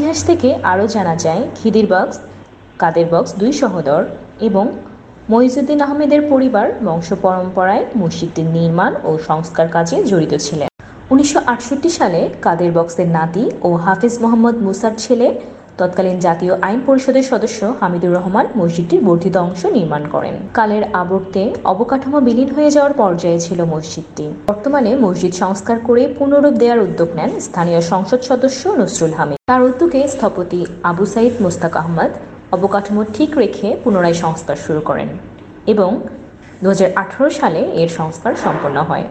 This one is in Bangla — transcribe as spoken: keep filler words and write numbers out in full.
ইতিহাস থেকে আরও জানা যায় খিদির বক্স, কাদের বক্স দুই সহোদর এবং মইজুদ্দিন আহমেদের পরিবার বংশ পরম্পরায় মসজিদটির নির্মাণ ও সংস্কার কাজে জড়িত ছিলেন। উনিশশো আটষট্টি সালে কাদের বক্সের নাতি ও হাফিজ মোহাম্মদ মুসার ছেলে তৎকালীন জাতীয় আইন পরিষদের সদস্য হামিদুর রহমান মসজিদটির বর্ধিত অংশ নির্মাণ করেন। কালের আবর্তে অবকাঠামো বিলীন হয়ে যাওয়ার পর্যায়ে ছিল মসজিদটি। বর্তমানে মসজিদ সংস্কার করে পুনরূপ দেওয়ার উদ্যোগ নেন স্থানীয় সংসদ সদস্য নসরুল হামিদ। তার উদ্যোগে স্থপতি আবু সাইদ মুস্তাক আহমদ অবকাঠামো ঠিক রেখে পুনরায় সংস্কার শুরু করেন এবং দু হাজার আঠারো সালে এর সংস্কার সম্পন্ন হয়।